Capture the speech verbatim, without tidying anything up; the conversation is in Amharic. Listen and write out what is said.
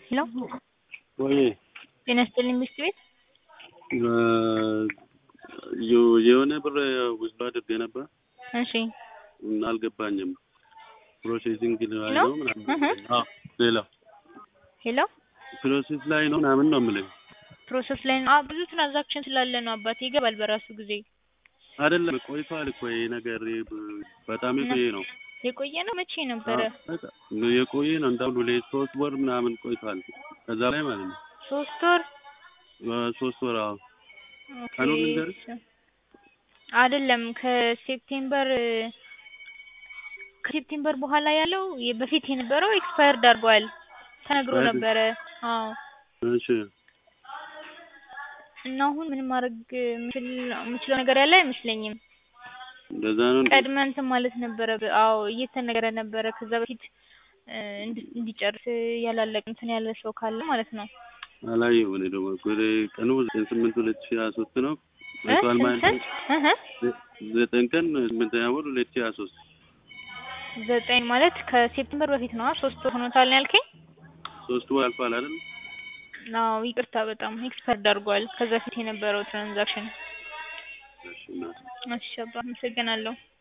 ሄሎ ወይ ጤና ይስጥልኝ ሚስት ቤት የሆነ ብር ውስጥ አድርጌ ነበር። እሺ እና አልገባኝም። ፕሮሴሲንግ ላይ ሄሎ ነው ምናምን። አዎ ሌላ ሄሎ ፕሮሴስ ላይ ነው ምናምን ነው የምልህ። ፕሮሰስ ላይ ነው። ብዙ ትራንዛክሽን ስላለ ነው አባቴ ይገባል በራሱ ጊዜ። አይደለም ቆይቷል እኮ ይሄ ነገር በጣም የቆየ ነው። የቆየ ነው መቼ ነበረ? የቆየ ነው እንዳው ሁለት ሶስት ወር ምናምን ቆይቷል። ከዛ ላይ ማለት ነው። ሶስት ወር ሶስት ወር አዎ። ቀኑን ልንገርህ አይደለም ከሴፕቴምበር ከሴፕቴምበር በኋላ ያለው በፊት የነበረው ኤክስፓየርድ አድርጓል ተነግሮ ነበረ። አዎ እሺ እና አሁን ምንም ማድረግ የምችለው ነገር ያለ አይመስለኝም። እንደዛ ነው ቀድመን እንትን ማለት ነበረ። አዎ እየተነገረ ነበረ ከዛ በፊት እንዲጨርስ ያላለቀ እንትን ያለ ሰው ካለ ማለት ነው። አላየሁም እኔ ደግሞ ቀኑ ዘጠኝ ስምንት ሁለት ሺህ ሃያ ሶስት ነው። አይቷል ማለት እህ ዘጠኝ ቀን ስምንተኛ ወር ሁለት ሺህ ሃያ ሶስት ዘጠኝ ማለት ከሴፕቴምበር በፊት ነው። ሶስት ወር ሆኖታል ነው ያልከኝ? ሶስት ወር አልፏል አይደል? አዎ ይቅርታ በጣም ኤክስፐርድ አድርጓል ከዛ በፊት የነበረው ትራንዛክሽን። እሺ እና እሺ አባ አመሰግናለሁ።